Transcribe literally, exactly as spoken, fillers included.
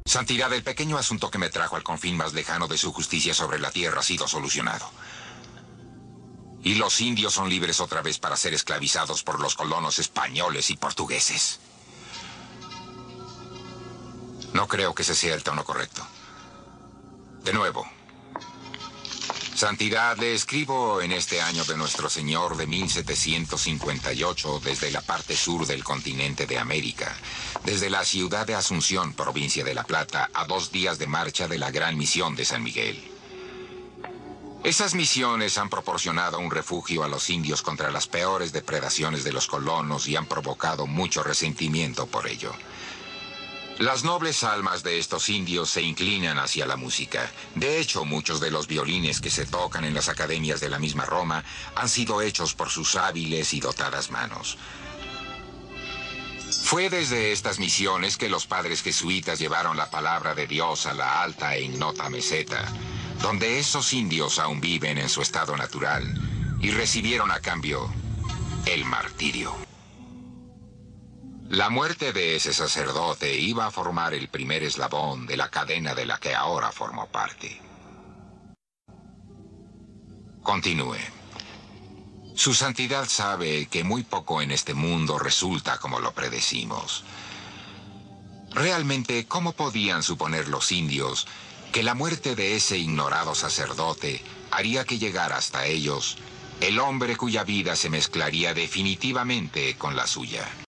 Santidad, el pequeño asunto que me trajo al confín más lejano de su justicia sobre la tierra ha sido solucionado. Y los indios son libres otra vez para ser esclavizados por los colonos españoles y portugueses. No creo que ese sea el tono correcto. De nuevo. Santidad, le escribo en este año de nuestro Señor de mil setecientos cincuenta y ocho desde la parte sur del continente de América, desde la ciudad de Asunción, provincia de La Plata, a dos días de marcha de la gran misión de San Miguel. Esas misiones han proporcionado un refugio a los indios contra las peores depredaciones de los colonos y han provocado mucho resentimiento por ello. Las nobles almas de estos indios se inclinan hacia la música. De hecho, muchos de los violines que se tocan en las academias de la misma Roma han sido hechos por sus hábiles y dotadas manos. Fue desde estas misiones que los padres jesuitas llevaron la palabra de Dios a la alta e ignota meseta, donde esos indios aún viven en su estado natural y recibieron a cambio el martirio. La muerte de ese sacerdote iba a formar el primer eslabón de la cadena de la que ahora formo parte. Continúe. Su santidad sabe que muy poco en este mundo resulta como lo predecimos. Realmente, ¿cómo podían suponer los indios que la muerte de ese ignorado sacerdote haría que llegara hasta ellos el hombre cuya vida se mezclaría definitivamente con la suya?